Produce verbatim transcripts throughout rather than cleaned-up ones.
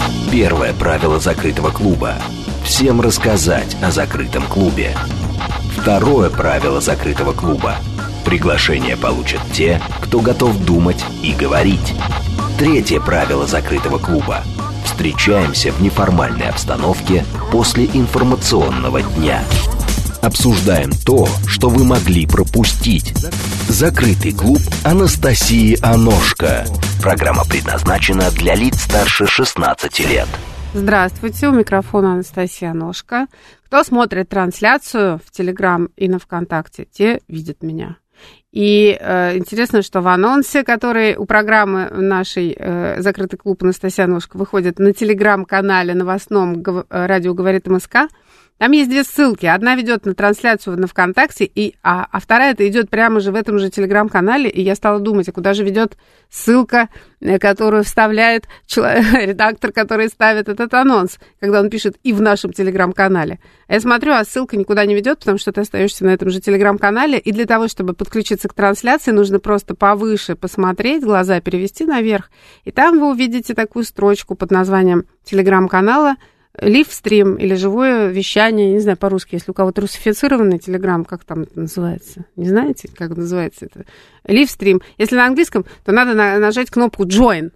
Первое правило закрытого клуба – всем рассказать о закрытом клубе. Второе правило закрытого клуба – приглашение получат те, кто готов думать и говорить. Третье правило закрытого клуба – встречаемся в неформальной обстановке после информационного дня. Обсуждаем то, что вы могли пропустить. Закрытый клуб Анастасии Аношко. Программа предназначена для лиц старше шестнадцати лет. Здравствуйте, у микрофона Анастасия Аношко. Кто смотрит трансляцию в Телеграм и на ВКонтакте, те видят меня. И э, интересно, что в анонсе, который у программы нашей э, «Закрытый клуб» Анастасия Аношко выходит на Телеграм-канале новостном гов- «Радио говорит МСК», там есть две ссылки. Одна ведет на трансляцию на ВКонтакте, и, а, а вторая это идет прямо же в этом же Телеграм-канале. И я стала думать, а куда же ведет ссылка, которую вставляет человек, редактор, который ставит этот анонс, когда он пишет «и в нашем Телеграм-канале». А я смотрю, а ссылка никуда не ведет, потому что ты остаешься на этом же Телеграм-канале. И для того, чтобы подключиться к трансляции, нужно просто повыше посмотреть, глаза перевести наверх. И там вы увидите такую строчку под названием Телеграм-канала «Ливстрим» или «Живое вещание», не знаю по-русски, если у кого-то русифицированный телеграм, как там это называется? Не знаете, как называется это? «Ливстрим». Если на английском, то надо на- нажать кнопку «Join».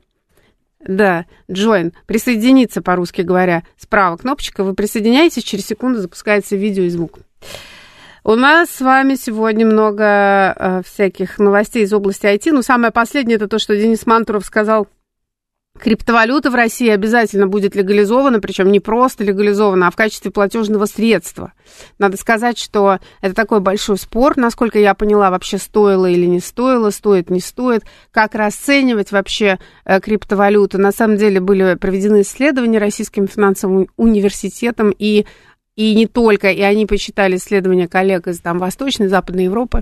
Да, «Join». Присоединиться, по-русски говоря. Справа кнопочка, вы присоединяетесь, через секунду запускается видео и звук. У нас с вами сегодня много э, всяких новостей из области ай ти. Ну, самое последнее, это то, что Денис Мантуров сказал. Криптовалюта в России обязательно будет легализована, причем не просто легализована, а в качестве платежного средства. Надо сказать, что это такой большой спор, насколько я поняла, вообще стоило или не стоило, стоит, не стоит, как расценивать вообще криптовалюту. На самом деле были проведены исследования Российским финансовым университетом и И не только, и они почитали исследования коллег из там, Восточной, Западной Европы,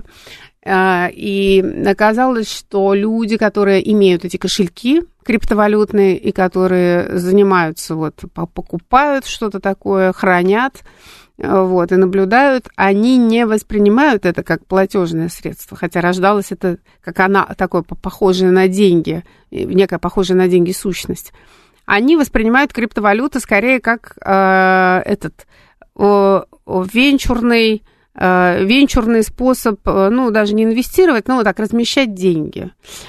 и оказалось, что люди, которые имеют эти кошельки криптовалютные и которые занимаются, вот, покупают что-то такое, хранят, вот, и наблюдают, они не воспринимают это как платежное средство, хотя рождалось это как она, такое похожее на деньги, некая похожая на деньги сущность. Они воспринимают криптовалюту скорее как э, этот... венчурный, венчурный способ, ну, даже не инвестировать, но вот так размещать деньги.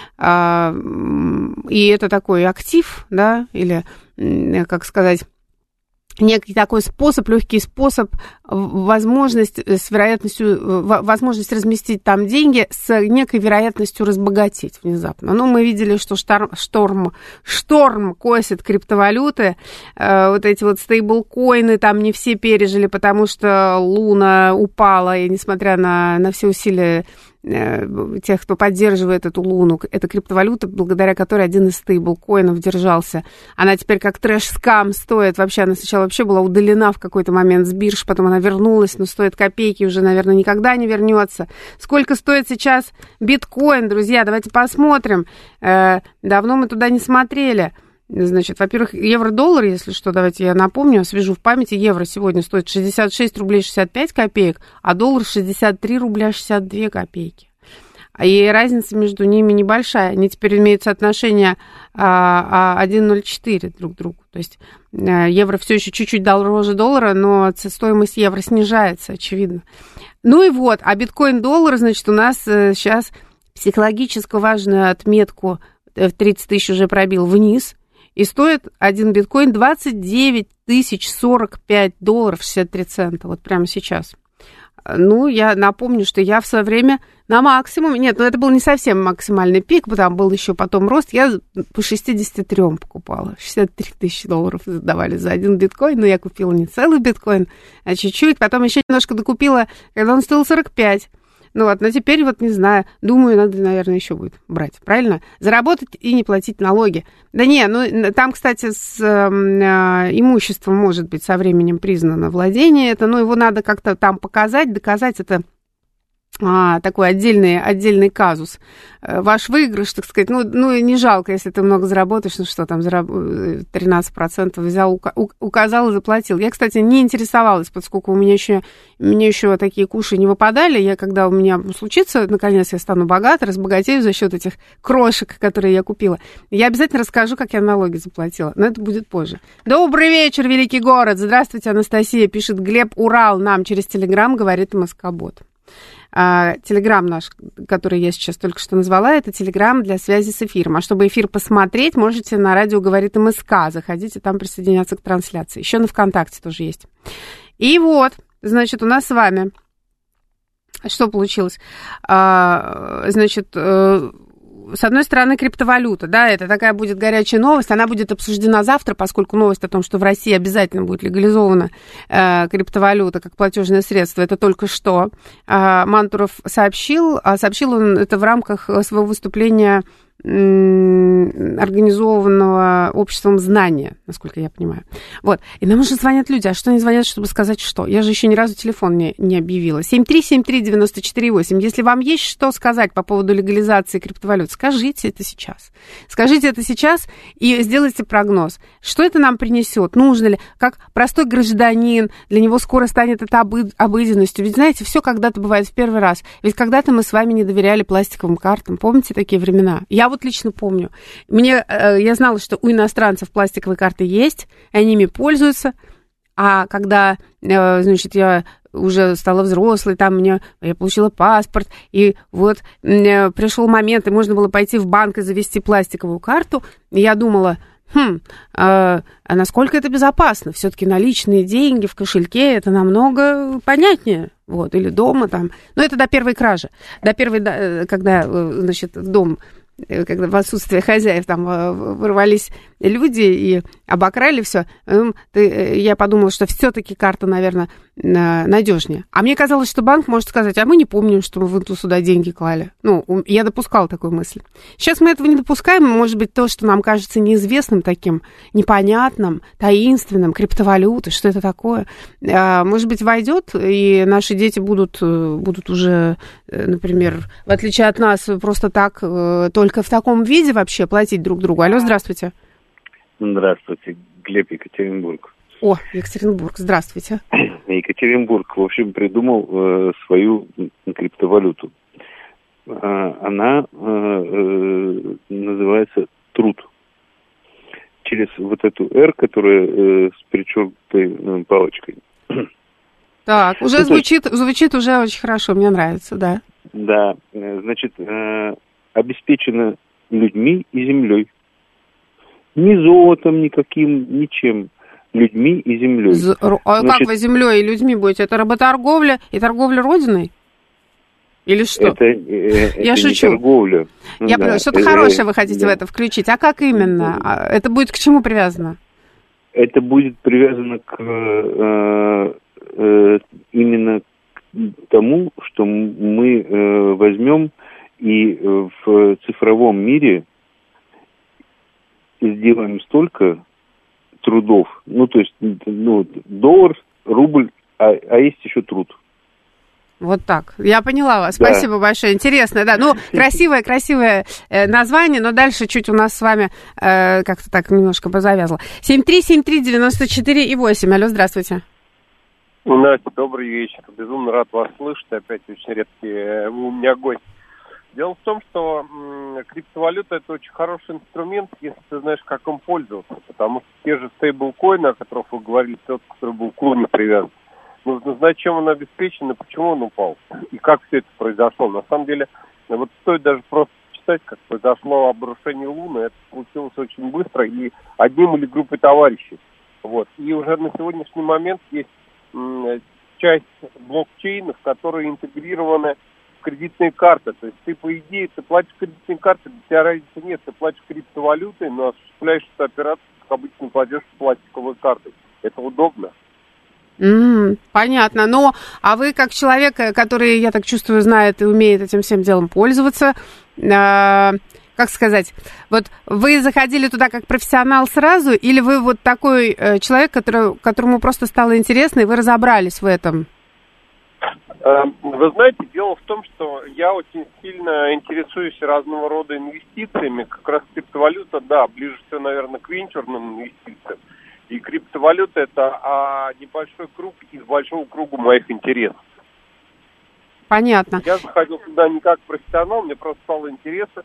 И это такой актив, да, или, как сказать, некий такой способ, легкий способ, возможность с вероятностью, возможность разместить там деньги с некой вероятностью разбогатеть внезапно. Ну, мы видели, что шторм, шторм, шторм косит криптовалюты, вот эти вот стейблкоины там не все пережили, потому что Луна упала, и несмотря на, на все усилия тех, кто поддерживает эту Луну, это криптовалюта, благодаря которой один из стейблкоинов держался. Она теперь как трэш-скам стоит. Вообще, она сначала вообще была удалена в какой-то момент с бирж, потом она вернулась, но стоит копейки, уже, наверное, никогда не вернется. Сколько стоит сейчас биткоин, друзья? Давайте посмотрим. Давно мы туда не смотрели. Значит, во-первых, евро-доллар, если что, давайте я напомню, освежу в памяти, евро сегодня стоит шестьдесят шесть рублей шестьдесят пять копеек, а доллар шестьдесят три рубля шестьдесят две копейки. И разница между ними небольшая. Они теперь имеют соотношение один ноль четыре друг к другу. То есть евро все еще чуть-чуть дороже доллара, но стоимость евро снижается, очевидно. Ну и вот, а биткоин-доллар, значит, у нас сейчас психологически важную отметку в тридцать тысяч уже пробил вниз. И стоит один биткоин двадцать девять тысяч сорок пять долларов шестьдесят три цента. Вот прямо сейчас. Ну, я напомню, что я в свое время на максимуме... Нет, ну это был не совсем максимальный пик, там был еще потом рост. Я по шестьдесят три покупала. шестьдесят три тысячи долларов давали за один биткоин. Но я купила не целый биткоин, а чуть-чуть. Потом еще немножко докупила, когда он стоил сорок пять. Ну вот, но теперь вот не знаю, думаю, надо, наверное, еще будет брать, правильно? Заработать и не платить налоги. Да не, ну там, кстати, с э, имуществом может быть со временем признано владение, это, ну его надо как-то там показать, доказать, это А, такой отдельный, отдельный казус. Ваш выигрыш, так сказать, ну, ну, не жалко, если ты много заработаешь, ну, что там, тринадцать процентов взял, указал и заплатил. Я, кстати, не интересовалась, поскольку у меня еще, мне еще такие куши не выпадали. Я, когда у меня случится, наконец, я стану богатой, разбогатею за счет этих крошек, которые я купила, я обязательно расскажу, как я налоги заплатила, но это будет позже. Добрый вечер, великий город! Здравствуйте, Анастасия, пишет Глеб Урал нам через Телеграм, говорит Москобот. Телеграм наш, который я сейчас только что назвала, это Телеграм для связи с эфиром. А чтобы эфир посмотреть, можете на радио «Говорит МСК». Заходите, там присоединяться к трансляции. Еще на ВКонтакте тоже есть. И вот, значит, у нас с вами что получилось? Значит, с одной стороны, криптовалюта, да, это такая будет горячая новость, она будет обсуждена завтра, поскольку новость о том, что в России обязательно будет легализована э, криптовалюта как платежное средство, это только что э, Мантуров сообщил, а сообщил он это в рамках своего выступления организованного обществом знания, насколько я понимаю. Вот. И нам уже звонят люди. А что они звонят, чтобы сказать что? Я же еще ни разу телефон не, не объявила. семь три семь три девять четыре восемь. Если вам есть что сказать по поводу легализации криптовалют, скажите это сейчас. Скажите это сейчас и сделайте прогноз. Что это нам принесет? Нужно ли? Как простой гражданин, для него скоро станет это обы- обыденностью. Ведь, знаете, все когда-то бывает в первый раз. Ведь когда-то мы с вами не доверяли пластиковым картам. Помните такие времена? Я вот лично помню. Мне, я знала, что у иностранцев пластиковые карты есть, они ими пользуются, а когда, значит, я уже стала взрослой, там мне, я получила паспорт, и вот пришел момент, и можно было пойти в банк и завести пластиковую карту, и я думала, хм, а, а насколько это безопасно? Все-таки наличные деньги в кошельке, это намного понятнее. Вот, или дома там. Но это до первой кражи. До первой, когда, значит, в дом, когда в отсутствие хозяев там ворвались люди и обокрали все, я подумала, что все-таки карта, наверное, надежнее. А мне казалось, что банк может сказать, а мы не помним, что мы вот сюда деньги клали. Ну, я допускала такую мысль. Сейчас мы этого не допускаем, может быть, то, что нам кажется неизвестным таким, непонятным, таинственным, криптовалюты, что это такое, может быть, войдет, и наши дети будут, будут уже, например, в отличие от нас, просто так, только в таком виде вообще платить друг другу. Алло, здравствуйте. Здравствуйте, Глеб, Екатеринбург. О, Екатеринбург, здравствуйте. Екатеринбург, в общем, придумал э, свою криптовалюту. Э, она э, называется труд. Через вот эту «Р», которая э, с перечеркнутой э, палочкой. Так, уже ну, звучит, есть, звучит уже очень хорошо, мне нравится, да. Да, значит, э, обеспечено людьми и землей. Ни золотом никаким, ничем. Людьми и землей. З... А Значит, как вы землей и людьми будете? Это работорговля и торговля родиной? Или что? Это, это Я не шучу. торговля. Я да. понимаю, что-то это, хорошее вы хотите да. в это включить. А как именно? Это будет к чему привязано? Это будет привязано к э, э, именно к тому, что мы э, возьмем и в цифровом мире сделаем столько трудов, ну, то есть, ну, доллар, рубль, а, а есть еще труд. Вот так. Я поняла вас. Да. Спасибо большое. Интересно, да. Ну, красивое, красивое э, название, но дальше чуть у нас с вами э, как-то так немножко позавязло. семь три семь три девять четыре и восемь. Алло, здравствуйте. Настя, добрый вечер. Безумно рад вас слышать. Опять очень редкий у меня гость. Дело в том, что м, криптовалюта – это очень хороший инструмент, если ты знаешь, как им пользоваться. Потому что те же стейблкоины, о которых вы говорили, тот, который был к луне привязан, нужно знать, чем он обеспечен и почему он упал. И как все это произошло. На самом деле, вот стоит даже просто читать, как произошло обрушение Луны. Это получилось очень быстро и одним или группой товарищей. Вот. И уже на сегодняшний момент есть м, часть блокчейнов, которые интегрированы кредитные карты. То есть ты, по идее, ты платишь кредитные карты, для тебя разницы нет. Ты платишь криптовалютой, но осуществляешь эту операцию, как обычно платишь пластиковой картой. Это удобно. Mm, понятно. Но, а вы, как человек, который, я так чувствую, знает и умеет этим всем делом пользоваться, э, как сказать, вот вы заходили туда как профессионал сразу, или вы вот такой э, человек, который, которому просто стало интересно, и вы разобрались в этом? Вы знаете, дело в том, что я очень сильно интересуюсь разного рода инвестициями. Как раз криптовалюта, да, ближе всего, наверное, к венчурным инвестициям. И криптовалюта – это а, небольшой круг из большого круга моих интересов. Понятно. Я заходил туда не как профессионал, мне просто стало интересно.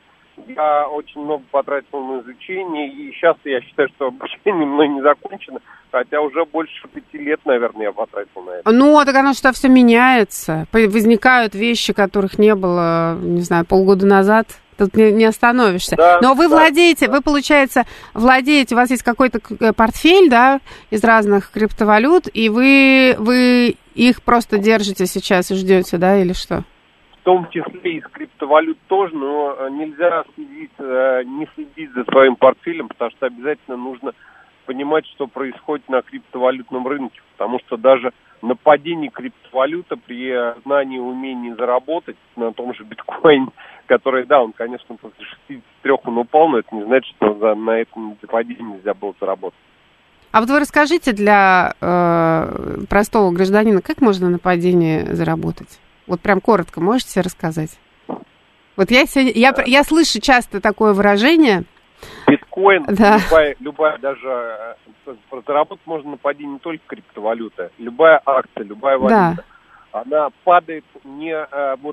Я очень много потратил на изучение, и сейчас я считаю, что обучение мной не закончено, хотя уже больше пяти лет, наверное, я потратил на это. Ну, так оно что, все меняется. Возникают вещи, которых не было, не знаю, полгода назад. Тут не, не остановишься. Да, но вы да, владеете, да. вы, получается, владеете, у вас есть какой-то портфель, да, из разных криптовалют, и вы, вы их просто держите сейчас и ждете, да, или что? В том числе и с криптовалют тоже, но нельзя следить, не следить за своим портфелем, потому что обязательно нужно понимать, что происходит на криптовалютном рынке, потому что даже на падении криптовалюты при знании и умении заработать на том же биткоине, который, да, он, конечно, после шестидесяти трёх он упал, но это не значит, что за, на этом падении нельзя было заработать. А вот вы расскажите для э, простого гражданина, как можно на падении заработать? Вот прям коротко можете рассказать? Вот я сегодня, я, я слышу часто такое выражение. Биткоин, да. любая, любая даже, заработать можно на падении не только криптовалюты, любая акция, любая валюта, да. она падает не, вот,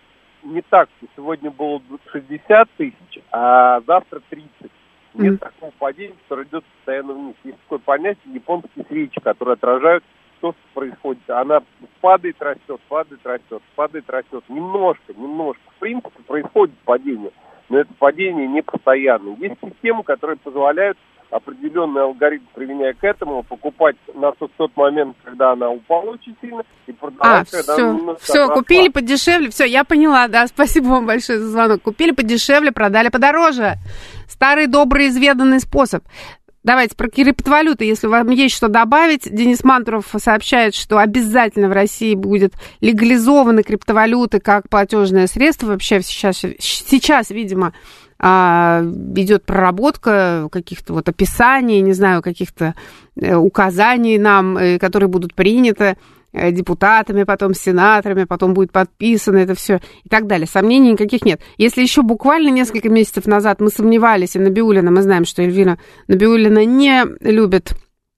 не так, сегодня было шестьдесят тысяч, а завтра тридцать. Нет mm. такого падения, которое идет постоянно вниз. Есть такое понятие японские свечи, которые отражают то, что происходит. Она падает, растет, падает, растет, падает, растет. Немножко, немножко. В принципе, происходит падение, но это падение не постоянное. Есть системы, которые позволяют определенный алгоритм, применяя к этому, покупать на тот, тот момент, когда она упала очень сильно, и продавать, а, когда все, она немножко все, отросла. Купили подешевле, все, я поняла, да, спасибо вам большое за звонок. Купили подешевле, продали подороже. Старый, добрый, изведанный способ. Давайте про криптовалюты, если вам есть что добавить. Денис Мантуров сообщает, что обязательно в России будет легализованы криптовалюты как платежное средство. Вообще сейчас, сейчас видимо, идет проработка каких-то вот описаний, не знаю, каких-то указаний нам, которые будут приняты депутатами, потом сенаторами, потом будет подписано это все и так далее. Сомнений никаких нет. Если еще буквально несколько месяцев назад мы сомневались, и Набиуллина, мы знаем, что Эльвира Набиуллина не любит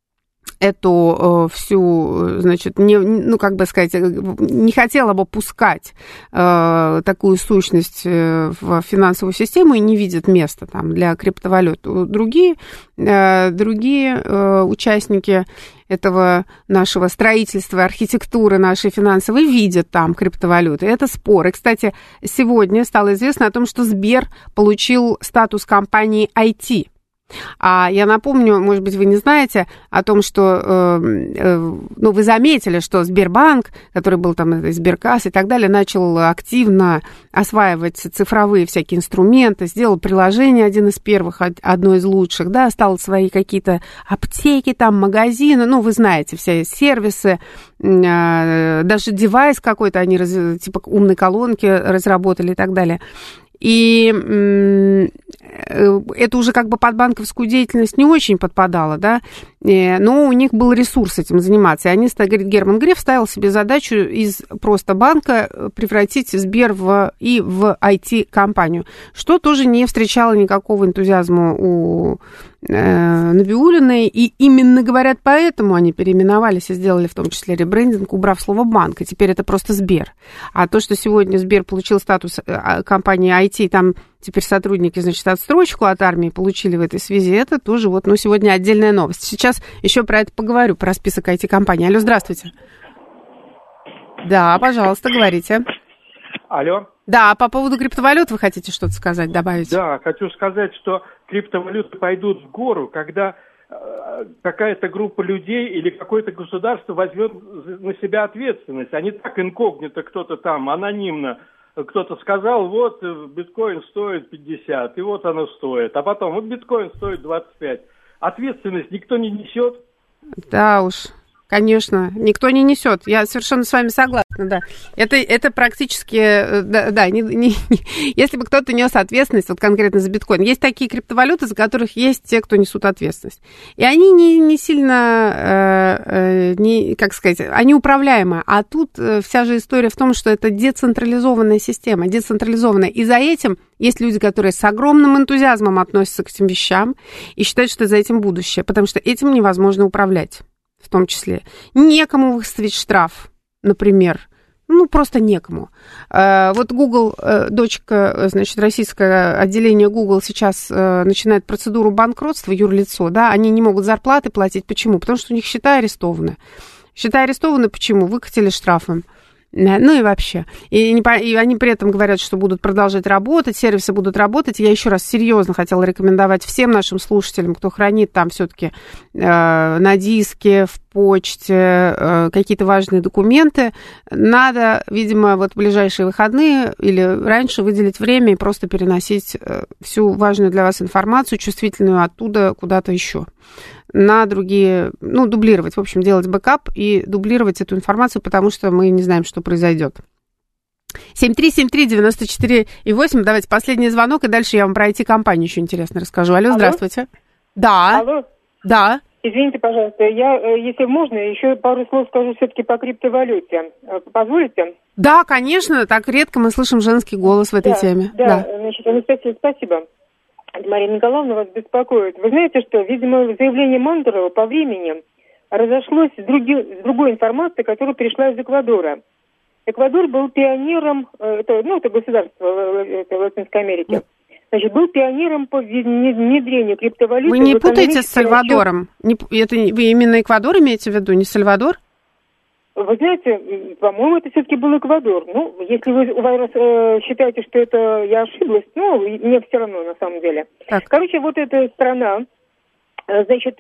эту э, всю, значит, не, ну, как бы сказать, не хотела бы пускать э, такую сущность э, в финансовую систему и не видит места там для криптовалют. Другие, э, другие э, участники этого нашего строительства, архитектуры нашей финансовой видят там криптовалюты. Это спор. И, кстати, сегодня стало известно о том, что Сбер получил статус компании ай ти. А я напомню, может быть, вы не знаете о том, что, э, э, ну, вы заметили, что Сбербанк, который был там, Сберкасс и так далее, начал активно осваивать цифровые всякие инструменты, сделал приложение один из первых, одно из лучших, да, стал свои какие-то аптеки, там, магазины, ну, вы знаете, все сервисы, э, даже девайс какой-то они, раз, типа умной колонки разработали и так далее. И это уже как бы под банковскую деятельность не очень подпадало, да, но у них был ресурс этим заниматься. И они, говорит, Герман Греф ставил себе задачу из просто банка превратить Сбер в, и в ай ти-компанию, что тоже не встречало никакого энтузиазма у э, Набиуллиной. И именно, говорят, поэтому они переименовались и сделали в том числе ребрендинг, убрав слово «банк», и теперь это просто Сбер. А то, что сегодня Сбер получил статус компании ай ти, там теперь сотрудники, значит, отстрочку от армии получили в этой связи, это тоже вот, ну, сегодня отдельная новость. Сейчас еще про это поговорю, про список ай ти-компаний. Алло, здравствуйте. Да, пожалуйста, говорите. Алло. Да, по поводу криптовалют вы хотите что-то сказать, добавить? Да, хочу сказать, что криптовалюты пойдут в гору, когда э, какая-то группа людей или какое-то государство возьмет на себя ответственность. А не так инкогнито кто-то там, анонимно. Кто-то сказал, вот биткоин стоит пятьдесят, и вот оно стоит. А потом, вот биткоин стоит двадцать пять. Ответственность никто не несет. Да уж. Конечно, никто не несет. Я совершенно с вами согласна, да. Это, это практически, да, да не, не, не, если бы кто-то нес ответственность, вот конкретно за биткоин. Есть такие криптовалюты, за которых есть те, кто несут ответственность. И они не, не сильно, э, не, как сказать, они управляемые. А тут вся же история в том, что это децентрализованная система, децентрализованная. И за этим есть люди, которые с огромным энтузиазмом относятся к этим вещам и считают, что за этим будущее, потому что этим невозможно управлять. В том числе. Некому выставить штраф, например. Ну, просто некому. Вот Google, дочка, значит, российское отделение Google сейчас начинает процедуру банкротства, юрлицо, да, они не могут зарплаты платить. Почему? Потому что у них счета арестованы. Счета арестованы почему? Выкатили штрафом. Ну и вообще. И, не, и они при этом говорят, что будут продолжать работать, сервисы будут работать. Я еще раз серьезно хотела рекомендовать всем нашим слушателям, кто хранит там все-таки э, на диске, в почте э, какие-то важные документы. Надо, видимо, вот в ближайшие выходные или раньше выделить время и просто переносить э, всю важную для вас информацию, чувствительную, оттуда куда-то еще. На другие, ну, дублировать, в общем, делать бэкап и дублировать эту информацию, потому что мы не знаем, что произойдет. семь три семь три девять четыре восемь, давайте последний звонок, и дальше я вам про ай ти-компанию еще интересно расскажу. Алло, Алло? Здравствуйте. Да. Алло. Да. Извините, пожалуйста, я, если можно, еще пару слов скажу все-таки по криптовалюте. Позволите? Да, конечно, так редко мы слышим женский голос в этой да, теме. Да, да, значит, Анастасия, спасибо. Мария Николаевна вас беспокоит. Вы знаете, что, видимо, заявление Мандурова по времени разошлось с, други, с другой информацией, которая пришла из Эквадора. Эквадор был пионером, это, ну, это государство это Латинской Америки, значит, был пионером по внедрению криптовалюты. Вы не путаете с Сальвадором? Не, это, вы именно Эквадор имеете в виду, не Сальвадор? Вы знаете, по-моему, это все-таки был Эквадор. Ну, если вы, вы э, считаете, что это я ошиблась, ну, мне все равно, на самом деле. Так. Короче, вот эта страна, э, значит,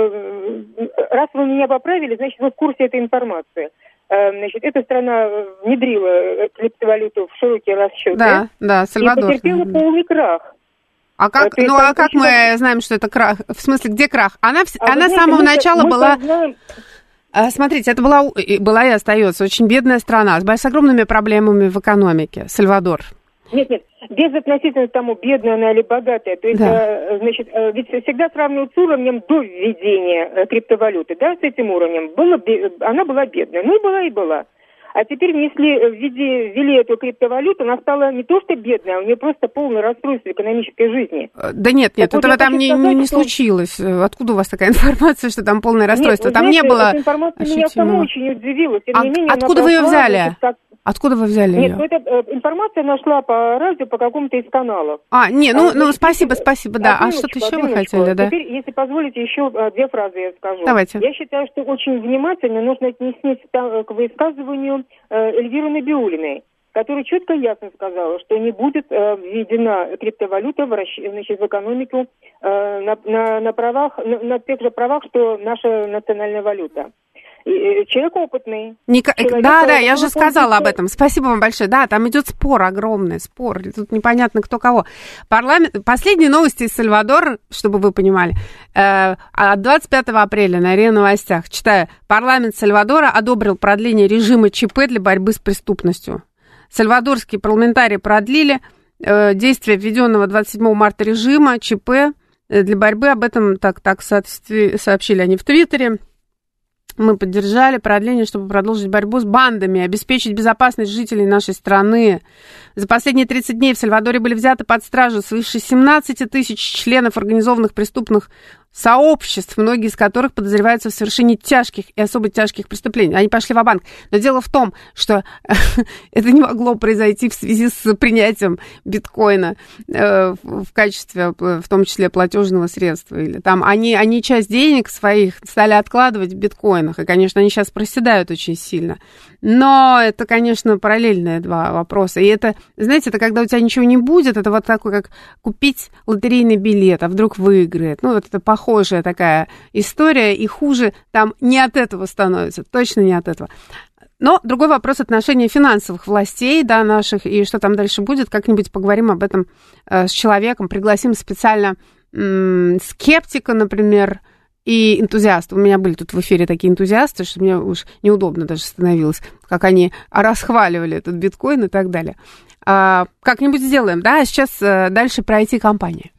э, раз вы меня поправили, значит, вы в курсе этой информации. Э, значит, эта страна внедрила криптовалюту в широкие расчеты. Да, да, Сальвадор. И потерпела полный крах. А как, а, ну, а как мы очень... знаем, что это крах? В смысле, где крах? Она, а она с самого знаете, начала мы была... знаем... Смотрите, это была, была и остается очень бедная страна с огромными проблемами в экономике, Сальвадор. Нет, нет, без относительно тому, бедная она или богатая. То есть, да. значит, ведь всегда сравнивают с уровнем до введения криптовалюты, да, с этим уровнем. Было, она была бедная, ну и была, и была. А теперь внесли, ввели, ввели эту криптовалюту, она стала не то что бедная, а у нее просто полное расстройство экономической жизни. Да нет, нет, так этого вот там не, сказать, не, не что... случилось. Откуда у вас такая информация, что там полное расстройство? Нет, там знаете, не было эта информация ощутимого. Меня саму очень удивила. Тем а, не менее, откуда вы ее взяли? Как... Откуда вы взяли Нет, ее? Ну, эта э, информация нашла по радио, по какому-то из каналов. А, не, ну, а, ну спасибо, спасибо, да. А что-то еще вы хотели, да? Теперь, если позволите, еще две фразы я скажу. Давайте. Я считаю, что очень внимательно нужно отнестись к высказыванию Эльвиры Набиуллиной, которая четко и ясно сказала, что не будет э, введена криптовалюта в, значит, в экономику э, на, на, на правах, на, на тех же правах, что наша национальная валюта. Человек опытный. Ника... Человек, да, да, я же сказала об этом. Спасибо вам большое. Да, там идет спор, огромный спор. Тут непонятно, кто кого. Парламент... Последние новости из Сальвадора, чтобы вы понимали, э, от двадцать пятого апреля на РИА Новостях. Читаю. Парламент Сальвадора одобрил продление режима ЧП для борьбы с преступностью. Сальвадорские парламентарии продлили э, действие введенного двадцать седьмого марта режима ЧП для борьбы. Об этом так, так сообщили они в Твиттере. Мы поддержали продление, чтобы продолжить борьбу с бандами, обеспечить безопасность жителей нашей страны. За последние тридцать дней в Сальвадоре были взяты под стражу свыше семнадцати тысяч членов организованных преступных сообществ, многие из которых подозреваются в совершении тяжких и особо тяжких преступлений. Они пошли ва-банк. Но дело в том, что это не могло произойти в связи с принятием биткоина э, в качестве, в том числе, платежного средства. Или там они, они часть денег своих стали откладывать в биткоинах. И, конечно, они сейчас проседают очень сильно. Но это, конечно, параллельные два вопроса. И это, знаете, это когда у тебя ничего не будет, это вот такое, как купить лотерейный билет, а вдруг выиграет. Ну, вот это похожая такая история, и хуже там не от этого становится, точно не от этого. Но другой вопрос — отношения финансовых властей, да, наших, и что там дальше будет, как-нибудь поговорим об этом э, с человеком, пригласим специально м- скептика, например, и энтузиасты. У меня были тут в эфире такие энтузиасты, что мне уж неудобно даже становилось, как они расхваливали этот биткоин и так далее. А, как-нибудь сделаем, да? А сейчас а, дальше про ай ти-компании.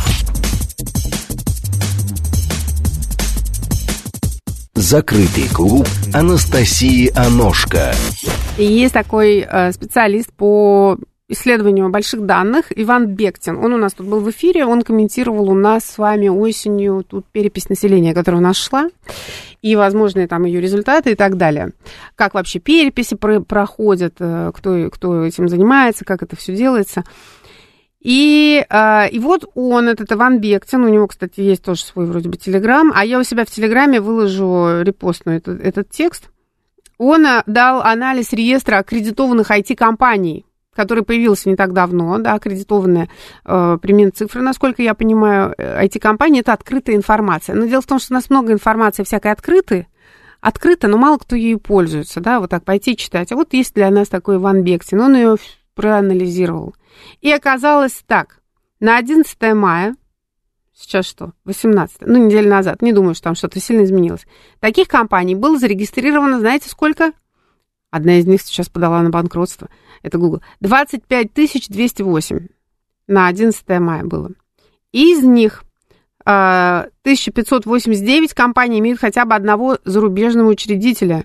Закрытый клуб Анастасии Аношко. И есть такой а, специалист по исследованию больших данных Иван Бектин. Он у нас тут был в эфире, он комментировал у нас с вами осенью тут перепись населения, которая у нас шла, и возможные там ее результаты и так далее. Как вообще переписи про- проходят, кто, кто этим занимается, как это все делается. И, и вот он, этот Иван Бектин, у него, кстати, есть тоже свой вроде бы Телеграм, а я у себя в Телеграме выложу репостную этот, этот текст. Он дал анализ реестра аккредитованных ай ти-компаний, который появился не так давно, да, аккредитованная э, при Минцифры, насколько я понимаю, ай ти-компания – это открытая информация. Но дело в том, что у нас много информации всякой открытой, открыто, но мало кто ею пользуется, да, вот так пойти читать. А вот есть для нас такой Иван Бектин, он ее проанализировал. И оказалось так, на одиннадцатое мая, сейчас что, восемнадцатое, ну, неделю назад, не думаю, что там что-то сильно изменилось, таких компаний было зарегистрировано, знаете, сколько? Одна из них сейчас подала на банкротство. Это Google. двадцать пять тысяч двести восемь на одиннадцатое мая было. Из них тысяча пятьсот восемьдесят девять компаний имеют хотя бы одного зарубежного учредителя.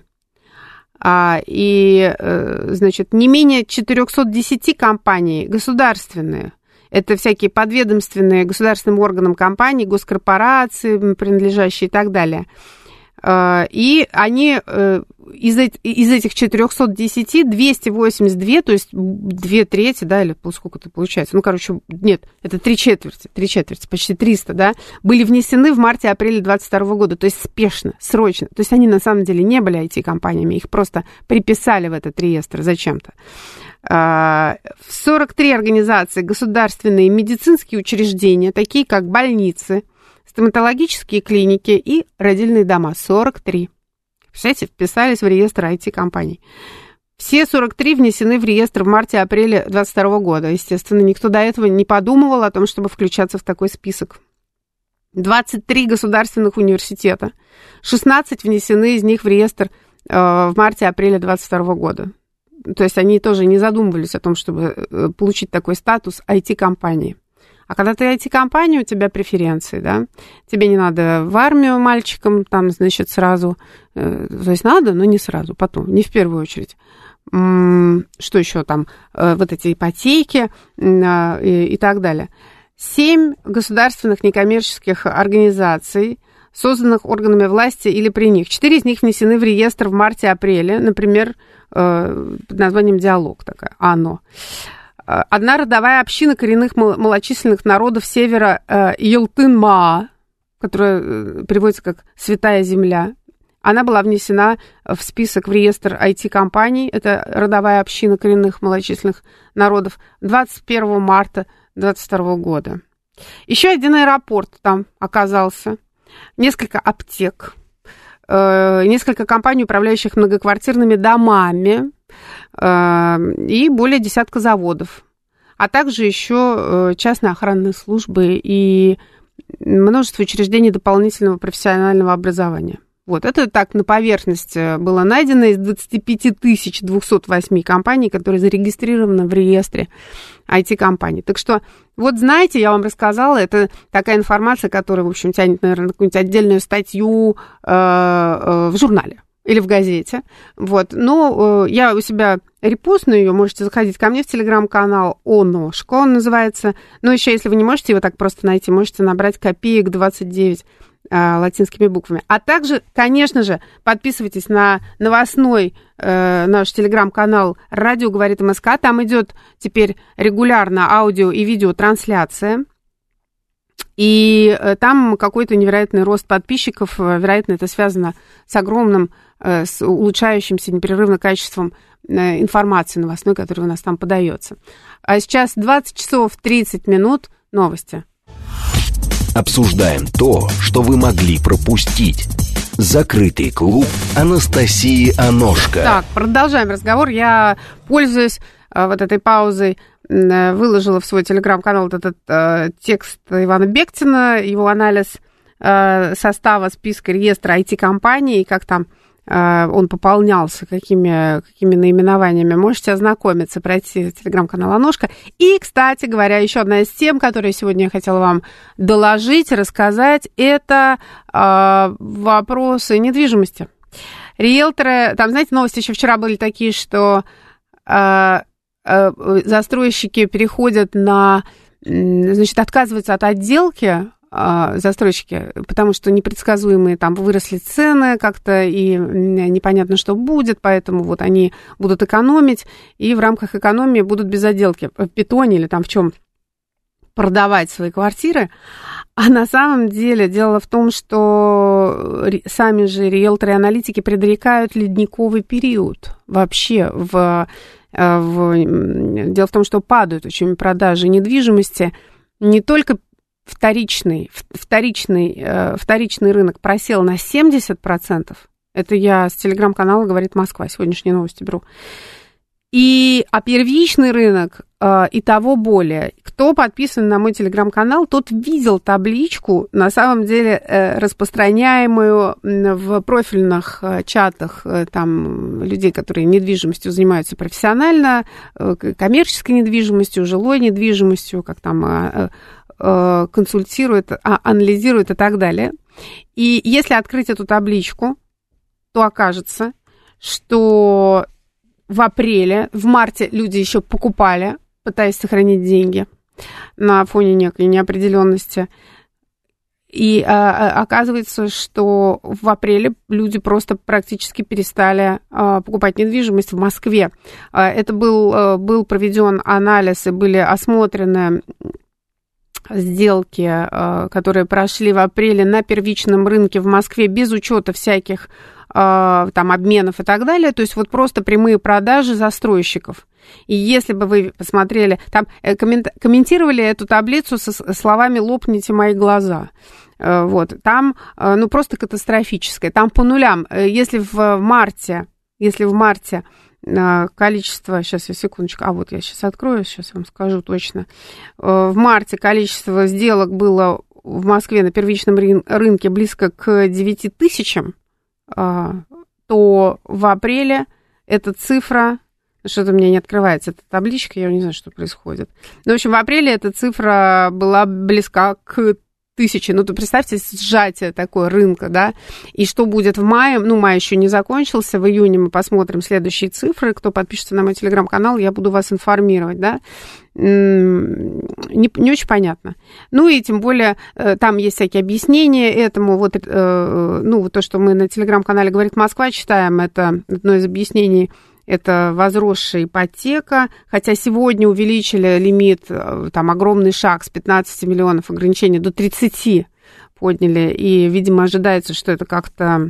И, значит, не менее четыреста десять компаний государственные. Это всякие подведомственные государственным органам компании, госкорпорации, принадлежащие и так далее. И они из этих четырёхсот десяти двести восемьдесят два, то есть две трети, да, или сколько это получается, ну, короче, нет, это три четверти, три четверти, почти триста, да, были внесены в марте-апреле двадцать второго года, то есть спешно, срочно. То есть они на самом деле не были ай ти-компаниями, их просто приписали в этот реестр зачем-то. сорок три организации, государственные медицинские учреждения, такие как больницы, стоматологические клиники и родильные дома. сорок три. Представляете, вписались в реестр ай ти-компаний. Все сорок три внесены в реестр в марте-апреле двадцать второго года. Естественно, никто до этого не подумывал о том, чтобы включаться в такой список. двадцать три государственных университета. шестнадцать внесены из них в реестр э, в марте-апреле двадцать второго года. То есть они тоже не задумывались о том, чтобы получить такой статус ай ти-компании. А когда ты ай ти-компания, у тебя преференции, да, тебе не надо в армию мальчикам, там, значит, сразу, э, то есть надо, но не сразу, потом, не в первую очередь. М-м, что еще там, э, вот эти ипотеки э, и, и так далее. Семь государственных некоммерческих организаций, созданных органами власти или при них. Четыре из них внесены в реестр в марте-апреле, например, э, под названием «Диалог» такая, АНО. Одна родовая община коренных малочисленных народов севера Елтын-Маа, которая переводится как «Святая земля», она была внесена в список в реестр ай ти-компаний, это родовая община коренных малочисленных народов, двадцать первого марта двадцать второго года. Еще один аэропорт там оказался, несколько аптек, несколько компаний, управляющих многоквартирными домами, и более десятка заводов, а также еще частные охранные службы и множество учреждений дополнительного профессионального образования. Вот, это так на поверхности было найдено из двадцать пять тысяч двести восемь компаний, которые зарегистрированы в реестре ай ти-компаний. Так что, вот знаете, я вам рассказала, это такая информация, которая, в общем, тянет, наверное, какую-нибудь отдельную статью э, э, в журнале или в газете, вот, но э, я у себя репостну ее, можете заходить ко мне в телеграм-канал Оношко, он называется, но еще, если вы не можете его так просто найти, можете набрать копеек двадцать девять э, латинскими буквами, а также, конечно же, подписывайтесь на новостной э, наш телеграм-канал «Радио говорит МСК», там идет теперь регулярно аудио и видеотрансляция, и там какой-то невероятный рост подписчиков, вероятно, это связано с огромным, с улучшающимся непрерывно качеством информации новостной, которая у нас там подается. А сейчас двадцать часов тридцать минут, новости. Обсуждаем то, что вы могли пропустить. Закрытый клуб Анастасии Аношко. Так, продолжаем разговор. Я, пользуясь вот этой паузой, выложила в свой телеграм-канал вот этот э, текст Ивана Бектина, его анализ э, состава списка реестра ай ти-компаний, как там э, он пополнялся, какими, какими наименованиями, можете ознакомиться, пройти телеграм-канал «Аношка». И, кстати говоря, еще одна из тем, которую сегодня я хотела вам доложить, рассказать, это э, вопросы недвижимости. Риэлторы, там, знаете, новости еще вчера были такие, что э, э, застройщики переходят на, значит, отказываются от отделки, э, застройщики, потому что непредсказуемые там выросли цены как-то, и непонятно, что будет, поэтому вот они будут экономить, и в рамках экономии будут без отделки в бетоне или там в чем продавать свои квартиры. А на самом деле дело в том, что сами же риэлторы-аналитики предрекают ледниковый период вообще. В, в... Дело в том, что падают очень продажи недвижимости. Не только вторичный, вторичный, вторичный рынок просел на семьдесят процентов. Это я с телеграм-канала «Говорит Москва», сегодняшние новости беру. И, а первичный рынок э, и того более. Кто подписан на мой телеграм-канал, тот видел табличку, на самом деле э, распространяемую в профильных э, чатах э, там, людей, которые недвижимостью занимаются профессионально, э, коммерческой недвижимостью, жилой недвижимостью, как там э, э, консультируют, а, анализируют и так далее. И если открыть эту табличку, то окажется, что в апреле, в марте люди еще покупали, пытаясь сохранить деньги на фоне некой неопределенности. И а, оказывается, что в апреле люди просто практически перестали а, покупать недвижимость в Москве. А, это был, а, был проведен анализ и были осмотрены сделки, а, которые прошли в апреле на первичном рынке в Москве без учета всяких там обменов и так далее, то есть вот просто прямые продажи застройщиков. И если бы вы посмотрели, там комментировали эту таблицу со словами «лопните мои глаза», вот, там, ну, просто катастрофическое, там по нулям, если в марте, если в марте количество, сейчас я секундочку, а вот я сейчас открою, сейчас вам скажу точно, в марте количество сделок было в Москве на первичном рынке близко к девяти тысячам, то в апреле эта цифра, что-то у меня не открывается эта табличка, я не знаю, что происходит. Но, в общем, в апреле эта цифра была близка к тысяче. Ну, то представьте, сжатие такое рынка, да, и что будет в мае, ну, май еще не закончился, в июне мы посмотрим следующие цифры, кто подпишется на мой телеграм-канал, я буду вас информировать, да, не, не очень понятно. Ну, и тем более, там есть всякие объяснения этому, вот, ну, то, что мы на телеграм-канале «Говорит Москва» читаем, это одно из объяснений. Это возросшая ипотека, хотя сегодня увеличили лимит, там огромный шаг с пятнадцати миллионов ограничений до тридцати подняли, и, видимо, ожидается, что это как-то,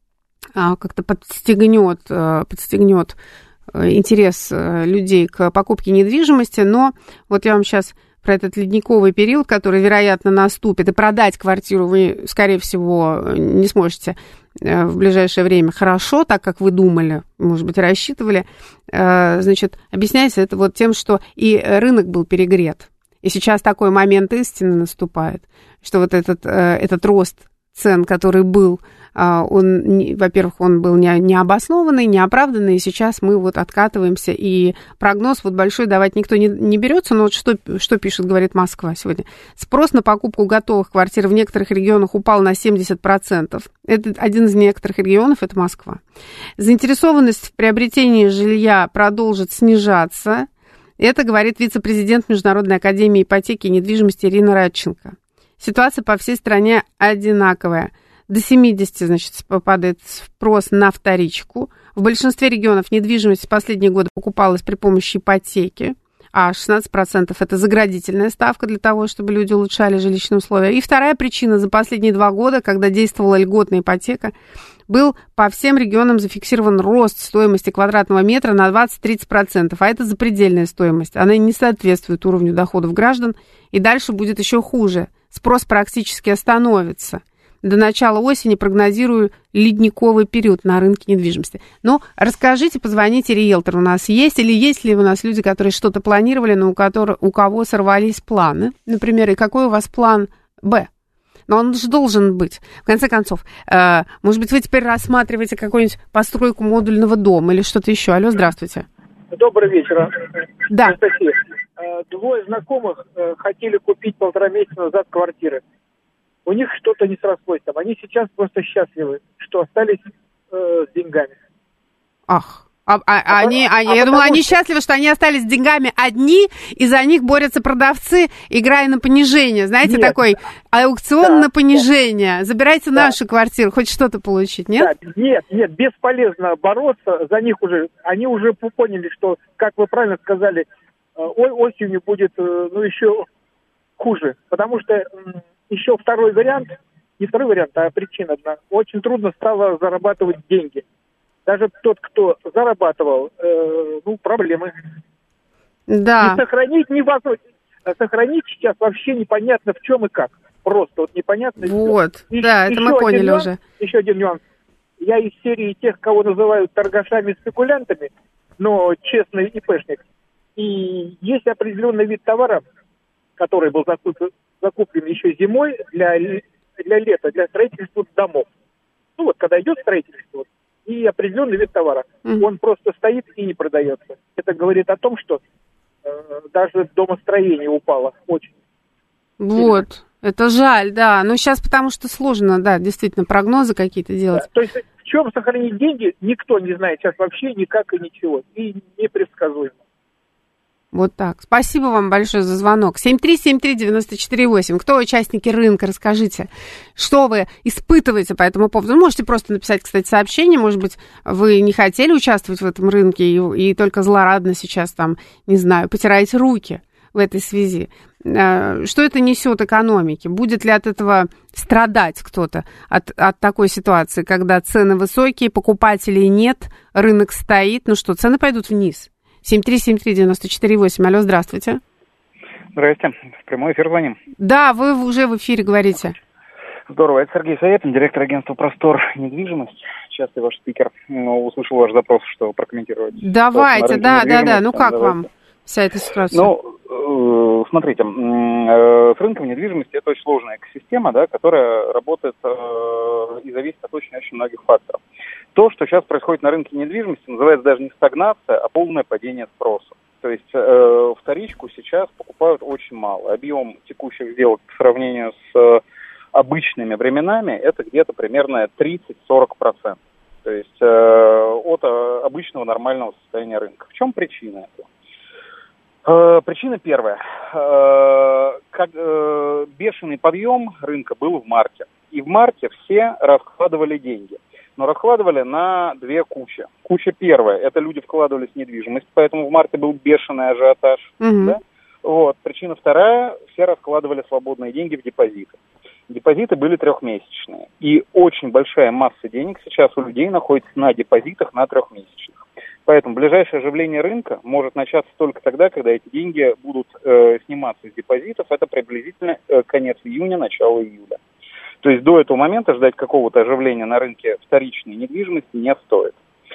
как-то подстегнет, подстегнет интерес людей к покупке недвижимости, но вот я вам сейчас про этот ледниковый период, который, вероятно, наступит, и продать квартиру вы, скорее всего, не сможете в ближайшее время хорошо, так как вы думали, может быть, рассчитывали, значит, объясняется это вот тем, что и рынок был перегрет. И сейчас такой момент истины наступает, что вот этот, этот рост цен, который был, он, во-первых, он был необоснованный, неоправданный, и сейчас мы вот откатываемся, и прогноз вот большой давать никто не, не берется, но вот что, что пишет, говорит Москва сегодня. Спрос на покупку готовых квартир в некоторых регионах упал на семьдесят процентов. Это один из некоторых регионов, это Москва. Заинтересованность в приобретении жилья продолжит снижаться. Это говорит вице-президент Международной академии ипотеки и недвижимости Ирина Радченко. Ситуация по всей стране одинаковая. До семидесяти, значит, падает спрос на вторичку. В большинстве регионов недвижимость в последние годы покупалась при помощи ипотеки, а шестнадцать процентов это заградительная ставка для того, чтобы люди улучшали жилищные условия. И вторая причина: за последние два года, когда действовала льготная ипотека, был по всем регионам зафиксирован рост стоимости квадратного метра на двадцать-тридцать процентов, а это запредельная стоимость. Она не соответствует уровню доходов граждан, и дальше будет еще хуже. Спрос практически остановится. До начала осени прогнозирую ледниковый период на рынке недвижимости. Но расскажите, позвоните, риэлтор у нас есть, или есть ли у нас люди, которые что-то планировали, но у, которых, у кого сорвались планы, например, и какой у вас план «Б»? Но он же должен быть. В конце концов, э, может быть, вы теперь рассматриваете какую-нибудь постройку модульного дома или что-то еще. Алло, здравствуйте. Добрый вечер. Да. Анастасия. Двое знакомых хотели купить полтора месяца назад квартиры. У них что-то не срослось там. Они сейчас просто счастливы, что остались э, с деньгами. Ах. А, а, а они, а, они, а я думаю, они что... счастливы, что они остались с деньгами одни, и за них борются продавцы, играя на понижение. Знаете, нет, такой аукцион да, на понижение. Да. Забирайте да. наши квартиры, хоть что-то получить, нет? Да, нет, нет, бесполезно бороться. За них уже, они уже поняли, что, как вы правильно сказали, осенью будет, ну, еще хуже. Потому что еще второй вариант, не второй вариант, а причина одна. Очень трудно стало зарабатывать деньги. Даже тот, кто зарабатывал, э, ну, проблемы. Да. И сохранить невозможно. Сохранить сейчас вообще непонятно в чем и как. Просто вот непонятно. Вот, и, да, это мы поняли нюанс, уже. Еще один нюанс. Я из серии тех, кого называют торгашами-спекулянтами, но честный ИПшник. И есть определенный вид товара, который был закуплен, закуплен еще зимой для, для лета, для строительства домов. Ну вот, когда идет строительство, и определенный вид товара. Mm. Он просто стоит и не продается. Это говорит о том, что э, даже домостроение упало очень. Вот, сильно. Это жаль, да. Но сейчас потому что сложно, да, действительно, прогнозы какие-то делать. Да, то есть в чем сохранить деньги, никто не знает сейчас вообще никак и ничего. И непредсказуемо. Вот так. Спасибо вам большое за звонок. семь три семь три девять четыре восемь. Кто участники рынка? Расскажите, что вы испытываете по этому поводу. Вы можете просто написать, кстати, сообщение. Может быть, вы не хотели участвовать в этом рынке и, и только злорадно сейчас там, не знаю, потираете руки в этой связи. Что это несет экономике? Будет ли от этого страдать кто-то от, от такой ситуации, когда цены высокие, покупателей нет, рынок стоит? Ну что, цены пойдут вниз? семь три семь три девять четыре восемь. Алло, здравствуйте. Здрасте. В прямой эфир звоним. Да, вы уже в эфире говорите. Здорово. Это Сергей Саепин, директор агентства «Простор недвижимость». Частый ваш спикер. Услышал ваш запрос, что прокомментировать. Давайте, да, да, да. Ну как давайте. Вам вся эта ситуация? Ну, смотрите, с рынком недвижимости это очень сложная экосистема, да, которая работает и зависит от очень-очень многих факторов. То, что сейчас происходит на рынке недвижимости, называется даже не стагнация, а полное падение спроса. То есть э, вторичку сейчас покупают очень мало. Объем текущих сделок по сравнению с э, обычными временами это где-то примерно тридцать-сорок процентов. То есть э, от э, обычного нормального состояния рынка. В чем причина этого? Э, причина первая. Э, как, э, бешеный подъем рынка был в марте. И в марте все раскладывали деньги. Но раскладывали на две кучи. Куча первая, это люди вкладывались в недвижимость, поэтому в марте был бешеный ажиотаж. Mm-hmm. Да? Вот. Причина вторая, все раскладывали свободные деньги в депозиты. Депозиты были трехмесячные. И очень большая масса денег сейчас у людей находится на депозитах на трехмесячных. Поэтому ближайшее оживление рынка может начаться только тогда, когда эти деньги будут э, сниматься из депозитов. Это приблизительно э, конец июня, начало июля. То есть до этого момента ждать какого-то оживления на рынке вторичной недвижимости не стоит.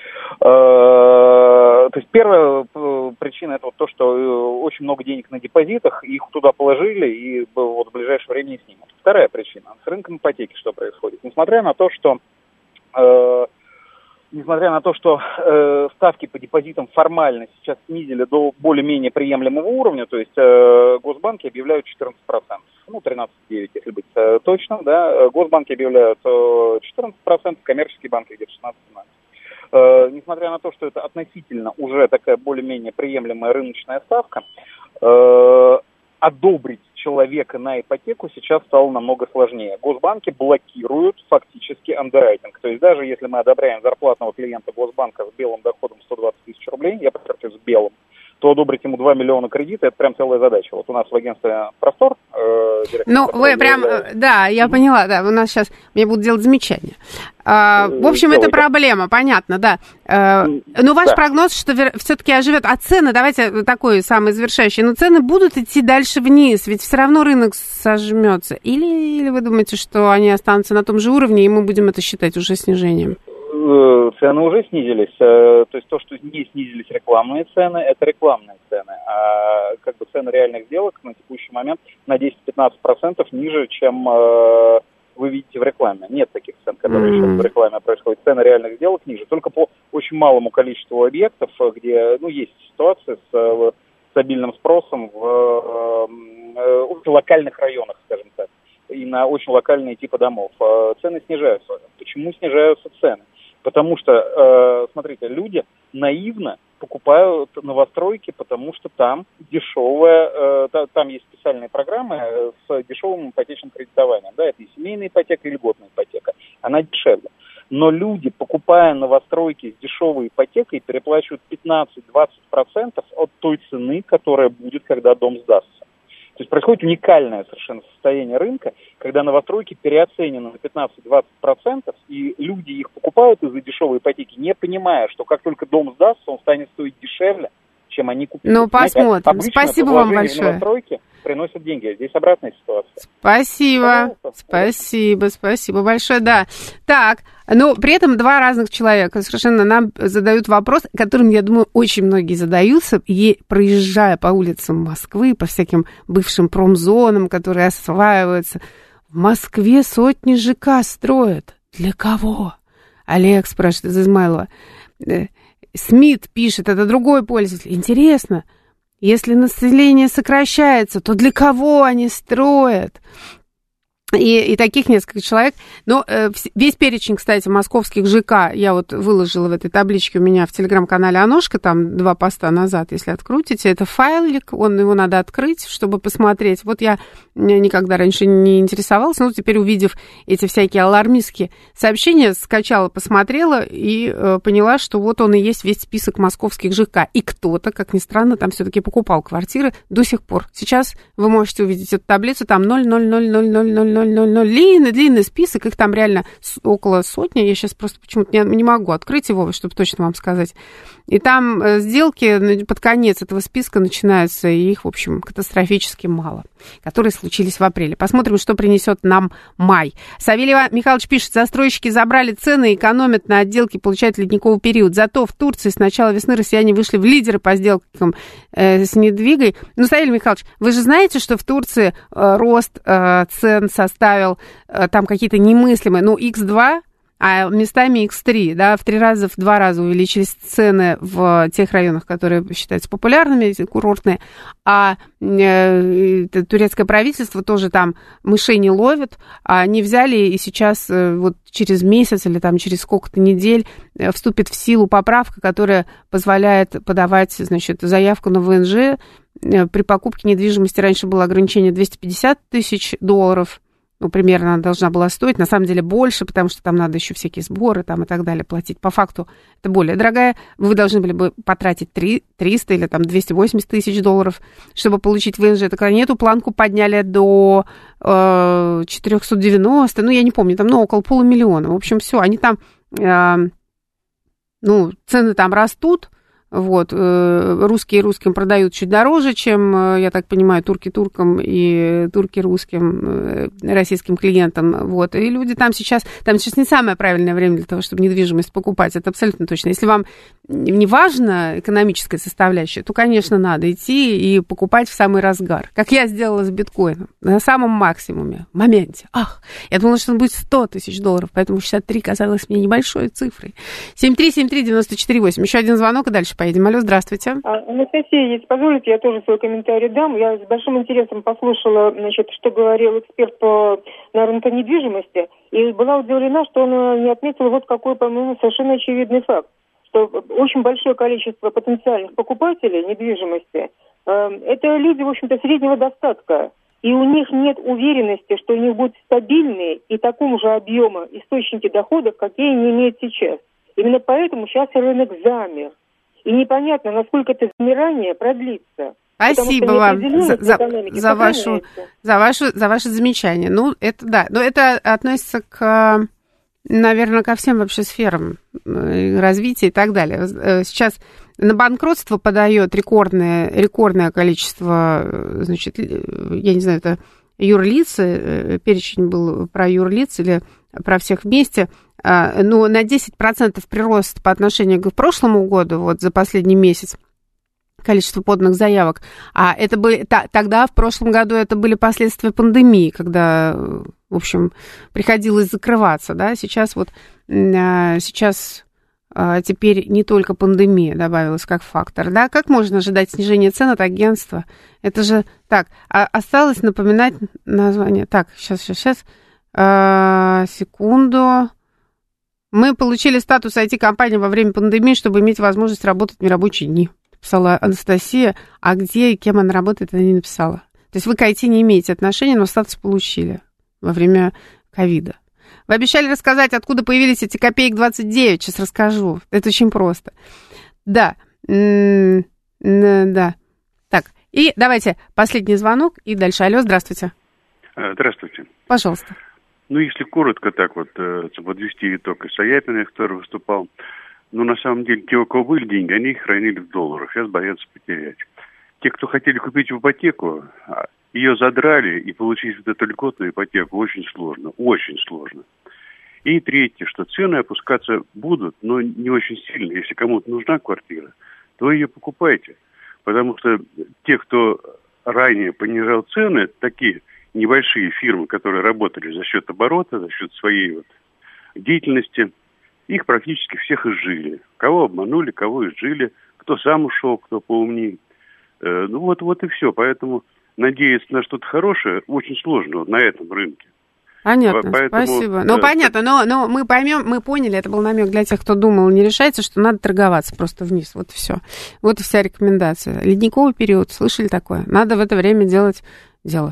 То есть первая причина это вот то, что очень много денег на депозитах, их туда положили и вот в ближайшее время не снимут. Вторая причина. С рынком ипотеки что происходит? Несмотря на то, что Несмотря на то, что э, ставки по депозитам формально сейчас снизили до более-менее приемлемого уровня, то есть э, госбанки объявляют четырнадцать процентов, ну тринадцать целых девять десятых, если быть э, точным, да, госбанки объявляют э, четырнадцать процентов, коммерческие банки где-то шестнадцать-семнадцать процентов. Э, несмотря на то, что это относительно уже такая более-менее приемлемая рыночная ставка, э, одобрить человека на ипотеку сейчас стало намного сложнее. Госбанки блокируют фактически андеррайтинг. То есть даже если мы одобряем зарплатного клиента Госбанка с белым доходом сто двадцать тысяч рублей, я подчеркиваю, с белым, то одобрить ему два миллиона кредита, это прям целая задача. Вот у нас в агентстве «Простор» э, директор... Ну, вы прям, является... да, я поняла, да, у нас сейчас, мне будут делать замечания. А, в общем, Делайте. Это проблема, понятно, да. А, но ваш да. прогноз, что все-таки оживет, а цены, давайте такой самый завершающий, но цены будут идти дальше вниз, ведь все равно рынок сожмется. Или, или вы думаете, что они останутся на том же уровне, и мы будем это считать уже снижением? Цены уже снизились. То есть то, что не снизились рекламные цены, это рекламные цены. А как бы цены реальных сделок на текущий момент на десять-пятнадцать процентов ниже, чем вы видите в рекламе. Нет таких цен, которые mm-hmm. сейчас в рекламе происходят. Цены реальных сделок ниже. Только по очень малому количеству объектов, где ну, есть ситуации с стабильным спросом в э, очень локальных районах, скажем так, и на очень локальные типы домов. Цены снижаются. Почему снижаются цены? Потому что, э, смотрите, люди наивно покупают новостройки, потому что там дешевая, э, там есть специальные программы с дешевым ипотечным кредитованием. Да, это и семейная ипотека, и льготная ипотека. Она дешевле. Но люди, покупая новостройки с дешевой ипотекой, переплачивают пятнадцать-двадцать процентов от той цены, которая будет, когда дом сдастся. То есть происходит уникальное совершенно состояние рынка, когда новостройки переоценены на пятнадцать-двадцать процентов, и люди их покупают из-за дешевой ипотеки, не понимая, что как только дом сдастся, он станет стоить дешевле, чем они купили. Ну, посмотрим. Спасибо вам большое. Новостройки приносят деньги, а здесь обратная ситуация. Спасибо, Пожалуйста. спасибо, спасибо большое, да. Так, но при этом два разных человека совершенно нам задают вопрос, которым, я думаю, очень многие задаются, и проезжая по улицам Москвы, по всяким бывшим промзонам, которые осваиваются. В Москве сотни ЖК строят. Для кого? Олег спрашивает из Измайлова. Смит пишет, это другой пользователь. Интересно, если население сокращается, то для кого они строят? И, и таких несколько человек. Но э, весь перечень, кстати, московских ЖК я вот выложила в этой табличке у меня в телеграм-канале Аношка, там два поста назад, если открутите. Это файлик, он, его надо открыть, чтобы посмотреть. Вот я никогда раньше не интересовалась, но теперь, увидев эти всякие алармистские сообщения, скачала, посмотрела и э, поняла, что вот он и есть весь список московских ЖК. И кто-то, как ни странно, там все-таки покупал квартиры до сих пор. Сейчас вы можете увидеть эту таблицу, там ноль ноль ноль ноль ноль ноль ноль ноль, длинный, длинный список, их там реально около сотни, я сейчас просто почему-то не, не могу открыть его, чтобы точно вам сказать. И там сделки под конец этого списка начинаются, и их, в общем, катастрофически мало, которые случились в апреле. Посмотрим, что принесет нам май. Савелий Михайлович пишет, застройщики забрали цены, экономят на отделке, получают ледниковый период. Зато в Турции с начала весны россияне вышли в лидеры по сделкам э, с недвигой. Ну, Савелий Михайлович, вы же знаете, что в Турции э, рост э, цен составил э, там какие-то немыслимые, ну, икс два, а местами икс три, да, в три раза, в два раза увеличились цены в тех районах, которые считаются популярными, курортные, а э, турецкое правительство тоже там мышей не ловит, а они взяли и сейчас э, вот через месяц или там через сколько-то недель э, вступит в силу поправка, которая позволяет подавать, значит, заявку на вэ эн жэ. Э, при покупке недвижимости раньше было ограничение двести пятьдесят тысяч долларов, ну, примерно она должна была стоить, на самом деле больше, потому что там надо еще всякие сборы там и так далее платить. По факту это более дорогая. Вы должны были бы потратить триста или там двести восемьдесят тысяч долларов, чтобы получить вэ эн жэ. Так они эту планку подняли до э, четыреста девяносто, ну, я не помню, там, ну, около полумиллиона. В общем, все, они там, э, ну, цены там растут. Вот, русские русским продают чуть дороже, чем, я так понимаю, турки туркам и турки русским, российским клиентам. Вот, и люди там сейчас, там сейчас не самое правильное время для того, чтобы недвижимость покупать, это абсолютно точно. Если вам не важна экономическая составляющая, то, конечно, надо идти и покупать в самый разгар, как я сделала с биткоином, на самом максимуме, в моменте. Ах, я думала, что он будет сто тысяч долларов, поэтому шестьдесят три казалось мне небольшой цифрой. семь три семь три девять четыре восемь, еще один звонок и дальше поедем. Алло, здравствуйте. Анастасия, если позволите, я тоже свой комментарий дам. Я с большим интересом послушала, значит, что говорил эксперт по, на рынке недвижимости, и была удивлена, что он не отметил вот какой, по-моему, совершенно очевидный факт, что очень большое количество потенциальных покупателей недвижимости э, это люди, в общем-то, среднего достатка, и у них нет уверенности, что у них будут стабильные и такого же объема источники доходов, какие они имеют сейчас. Именно поэтому сейчас рынок замер. И непонятно, насколько это замирание продлится. Спасибо вам за, за, за, вашу, за, вашу, за ваше замечание. Ну, это да, но это относится к, наверное, ко всем вообще сферам развития и так далее. Сейчас на банкротство подает рекордное, рекордное количество, значит, я не знаю, это юрлиц, перечень был про юрлиц или про всех вместе. Ну, на десять процентов прирост по отношению к прошлому году, вот за последний месяц, количество поданных заявок. А это были, та, тогда, в прошлом году, это были последствия пандемии, когда, в общем, приходилось закрываться, да, сейчас вот, сейчас теперь не только пандемия добавилась как фактор, да, как можно ожидать снижения цен от агентства? Это же, так, а осталось напоминать название, так, сейчас, сейчас, сейчас, а, секунду. Мы получили статус ай ти-компании во время пандемии, чтобы иметь возможность работать в нерабочие дни, написала Анастасия. А где и кем она работает, она не написала. То есть вы к ай ти не имеете отношения, но статус получили во время ковида. Вы обещали рассказать, откуда появились эти копеек двадцать девять. Сейчас расскажу. Это очень просто. Да. Да. Так, и давайте последний звонок, и дальше. Алло, здравствуйте. Здравствуйте. Пожалуйста. Ну, если коротко так вот подвести итог и Саяпина, который выступал, ну, на самом деле, те, у кого были деньги, они их хранили в долларах, сейчас боятся потерять. Те, кто хотели купить ипотеку, ее задрали, и получить вот эту льготную ипотеку очень сложно, очень сложно. И третье, что цены опускаться будут, но не очень сильно. Если кому-то нужна квартира, то ее покупайте. Потому что те, кто ранее понижал цены, такие небольшие фирмы, которые работали за счет оборота, за счет своей вот деятельности, их практически всех изжили. Кого обманули, кого изжили, кто сам ушел, кто поумнее. Э, ну вот, вот и все. Поэтому надеяться на что-то хорошее очень сложно вот на этом рынке. Понятно, поэтому, спасибо. Ну, да, понятно, но, но мы поймем, мы поняли, это был намек для тех, кто думал, не решается, что надо торговаться просто вниз. Вот и все. Вот и вся рекомендация. Ледниковый период, слышали такое? Надо в это время делать дело.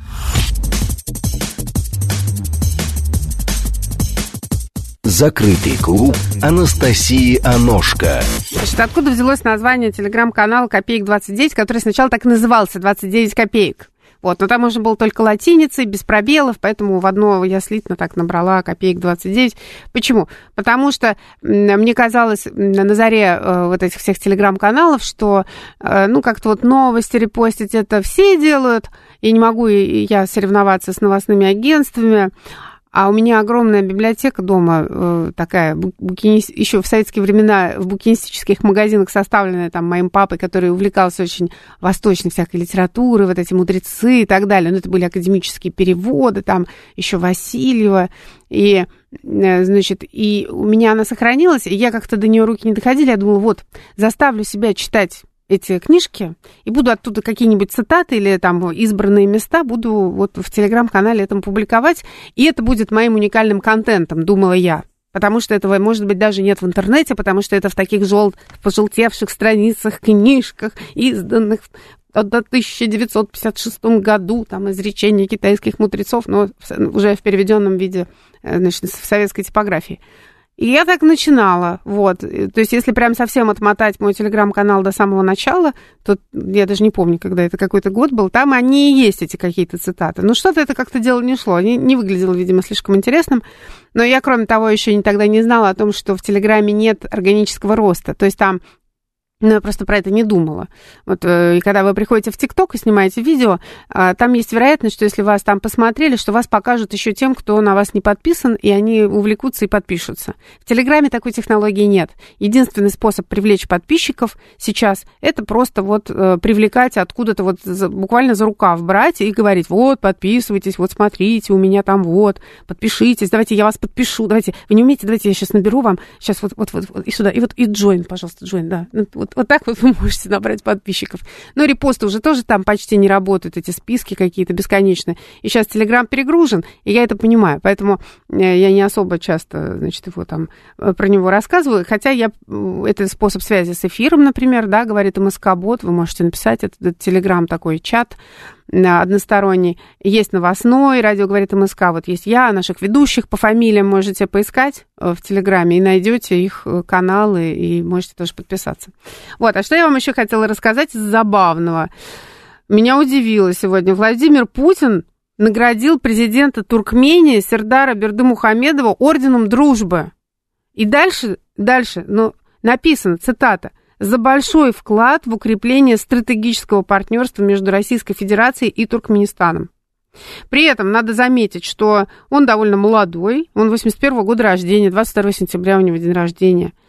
Закрытый клуб Анастасии Аношко. Значит, откуда взялось название телеграм-канала «Копеек двадцать девять», который сначала так назывался «двадцать девять копеек». Вот, но там можно было только латиницей, без пробелов, поэтому в одно я слитно так набрала «Копеек двадцать девять». Почему? Потому что мне казалось на заре вот этих всех телеграм-каналов, что, ну, как-то вот новости репостить это все делают, и не могу я соревноваться с новостными агентствами. А у меня огромная библиотека дома, э, такая, букинист... еще в советские времена в букинистических магазинах, составленная там моим папой, который увлекался очень восточной всякой литературой, вот эти мудрецы и так далее. Ну, это были академические переводы, там еще Васильева. И, э, значит, и у меня она сохранилась, и я как-то до нее руки не доходили. Я думала, вот, заставлю себя читать эти книжки, и буду оттуда какие-нибудь цитаты или там избранные места буду вот в телеграм-канале этом публиковать, и это будет моим уникальным контентом, думала я. Потому что этого, может быть, даже нет в интернете, потому что это в таких жел... пожелтевших страницах, книжках, изданных в тысяча девятьсот пятьдесят шестом году, там, изречения китайских мудрецов, но уже в переведенном виде, значит, в советской типографии. И я так начинала, вот, то есть если прям совсем отмотать мой телеграм-канал до самого начала, то я даже не помню, когда это какой-то год был, там они и есть, эти какие-то цитаты. Но что-то это как-то дело не шло, не, не выглядело, видимо, слишком интересным. Но я, кроме того, еще тогда не знала о том, что в Телеграме нет органического роста, то есть там... Ну, я просто про это не думала. Вот, и когда вы приходите в ТикТок и снимаете видео, там есть вероятность, что если вас там посмотрели, что вас покажут еще тем, кто на вас не подписан, и они увлекутся и подпишутся. В Телеграме такой технологии нет. Единственный способ привлечь подписчиков сейчас – это просто вот привлекать откуда-то, вот буквально за рукав брать и говорить, вот, подписывайтесь, вот, смотрите, у меня там вот, подпишитесь, давайте я вас подпишу, давайте, вы не умеете, давайте я сейчас наберу вам, сейчас вот, вот, вот, вот и сюда, и вот, и join, пожалуйста, join, да, вот, вот так вот вы можете набрать подписчиков. Но репосты уже тоже там почти не работают, эти списки какие-то бесконечные. И сейчас Телеграм перегружен, и я это понимаю. Поэтому я не особо часто, значит, его там про него рассказываю. Хотя я... Это способ связи с эфиром, например, да, говорит МСК-бот. Вы можете написать. Это, это Телеграм такой чат односторонний. Есть новостной, радио говорит МСК. Вот есть я, наших ведущих по фамилиям можете поискать в Телеграме и найдете их каналы, и можете тоже подписаться. Вот, а что я вам еще хотела рассказать из забавного. Меня удивило сегодня. Владимир Путин наградил президента Туркмении Сердара Бердымухамедова орденом дружбы. И дальше, дальше, ну, написано, цитата, «За большой вклад в укрепление стратегического партнерства между Российской Федерацией и Туркменистаном». При этом надо заметить, что он довольно молодой, он восемьдесят первого года рождения, двадцать второго сентября у него день рождения.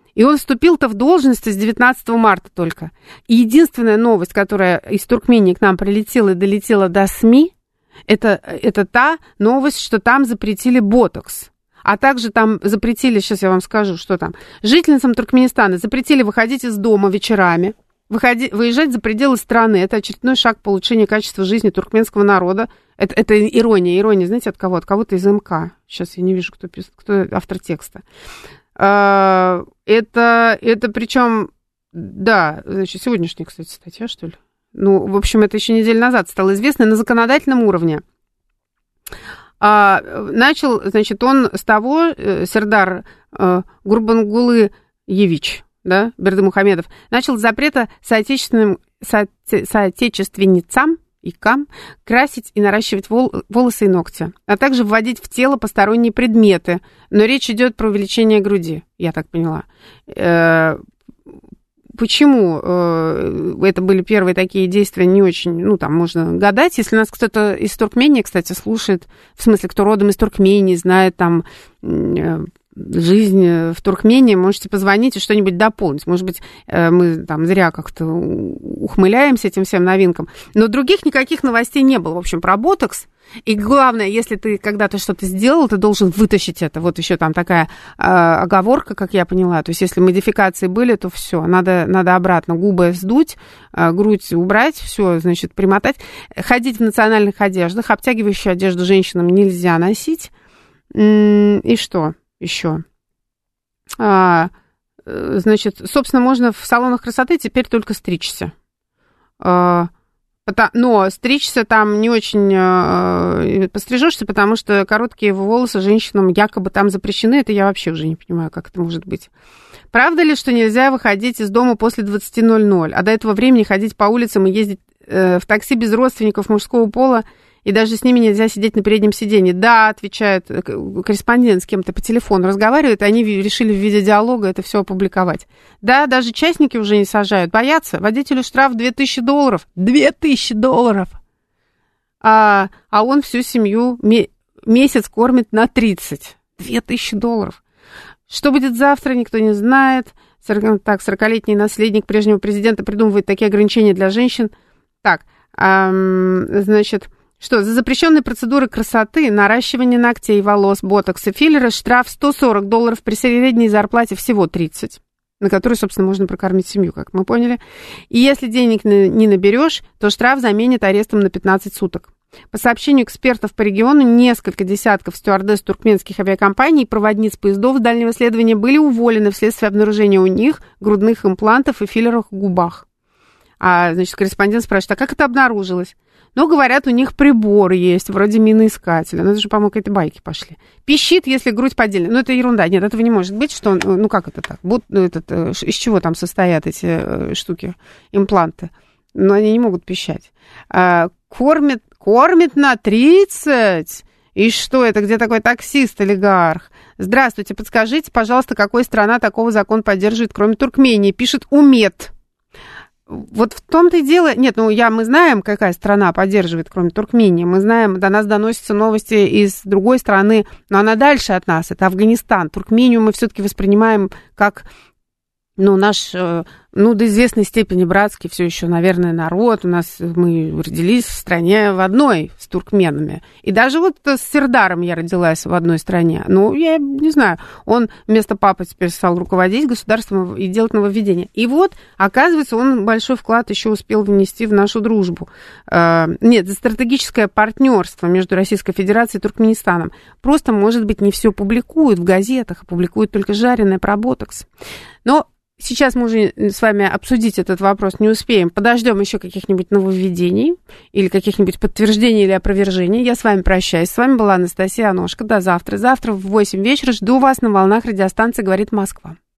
И он вступил-то в должность с девятнадцатого марта только. И единственная новость, которая из Туркмении к нам прилетела и долетела до СМИ, это, это та новость, что там запретили ботокс. А также там запретили, сейчас я вам скажу, что там, жительницам Туркменистана запретили выходить из дома вечерами, выходи, выезжать за пределы страны. Это очередной шаг к получению качества жизни туркменского народа. Это, это ирония, ирония, знаете, от кого? От кого-то из МК. Сейчас я не вижу, кто, кто автор текста. Это, это причем, да, значит, сегодняшняя, кстати, статья, что ли? Ну, в общем, это еще неделю назад стало известно на законодательном уровне. А, начал, значит, он с того, Сердар а, Гурбангулы-Евич, да, Бердымухамедов, начал с запрета соотечественным, со, соотечественницам и кам красить и наращивать вол, волосы и ногти, а также вводить в тело посторонние предметы. Но речь идет про увеличение груди, я так поняла. Э, почему э, это были первые такие действия, не очень, ну, там, можно гадать. Если нас кто-то из Туркмении, кстати, слушает, в смысле, кто родом из Туркмении, знает там... Э, жизнь в Туркмении, можете позвонить и что-нибудь дополнить. Может быть, мы там зря как-то ухмыляемся этим всем новинкам. Но других никаких новостей не было, в общем, про ботокс. И главное, если ты когда-то что-то сделал, ты должен вытащить это. Вот еще там такая э, оговорка, как я поняла. То есть, если модификации были, то все, надо, надо обратно губы сдуть, э, грудь убрать, все, значит, примотать. Ходить в национальных одеждах. Обтягивающую одежду женщинам нельзя носить. И что? Еще. А, значит, собственно, можно в салонах красоты теперь только стричься. А, но стричься там не очень а, пострижешься, потому что короткие волосы женщинам якобы там запрещены. Это я вообще уже не понимаю, как это может быть. Правда ли, что нельзя выходить из дома после двадцати ноль-ноль, а до этого времени ходить по улицам и ездить э, в такси без родственников мужского пола? И даже с ними нельзя сидеть на переднем сиденье. Да, отвечает корреспондент, с кем-то по телефону разговаривает, и они решили в виде диалога это все опубликовать. Да, даже частники уже не сажают, боятся. Водителю штраф две тысячи долларов. две тысячи долларов! А, а он всю семью месяц кормит на тридцать. две тысячи долларов. Что будет завтра, никто не знает. Так, сорокалетний наследник прежнего президента придумывает такие ограничения для женщин. Так, эм, значит... Что, за запрещенные процедуры красоты, наращивание ногтей, волос, ботокс и филлеры штраф сто сорок долларов при средней зарплате всего тридцать, на которую, собственно, можно прокормить семью, как мы поняли. И если денег не наберешь, то штраф заменит арестом на пятнадцать суток. По сообщению экспертов по региону, несколько десятков стюардесс туркменских авиакомпаний и проводниц поездов дальнего следования были уволены вследствие обнаружения у них грудных имплантов и филлеров в губах. А, значит, корреспондент спрашивает, а как это обнаружилось? Ну, говорят, у них прибор есть, вроде миноискателя. Ну, это же, по-моему, какие-то байки пошли. Пищит, если грудь поддельная. Ну, это ерунда. Нет, этого не может быть, что... Ну, как это так? Буд, ну, этот, из чего там состоят эти штуки, импланты? Ну, они не могут пищать. А, кормит, кормит на тридцать... И что это? Где такой таксист-олигарх? Здравствуйте, подскажите, пожалуйста, какая страна такого закон поддерживает, кроме Туркмении? Пишет Умет. Вот в том-то и дело... Нет, ну, я, мы знаем, какая страна поддерживает, кроме Туркмении. Мы знаем, до нас доносятся новости из другой страны, но она дальше от нас. Это Афганистан. Туркмению мы все-таки воспринимаем как... Ну, наш, ну, до известной степени братский все еще, наверное, народ. У нас мы родились в стране в одной с туркменами. И даже вот с Сердаром я родилась в одной стране. Ну, я не знаю, он вместо папы теперь стал руководить государством и делать нововведения. И вот, оказывается, он большой вклад еще успел внести в нашу дружбу. Нет, за стратегическое партнерство между Российской Федерацией и Туркменистаном. Просто, может быть, не все публикуют в газетах, а публикуют только жареное про ботокс. Но сейчас мы уже с вами обсудить этот вопрос не успеем. Подождем еще каких-нибудь нововведений или каких-нибудь подтверждений или опровержений. Я с вами прощаюсь. С вами была Анастасия Аношка. До завтра. Завтра в восемь вечера жду вас на волнах радиостанции «Говорит Москва».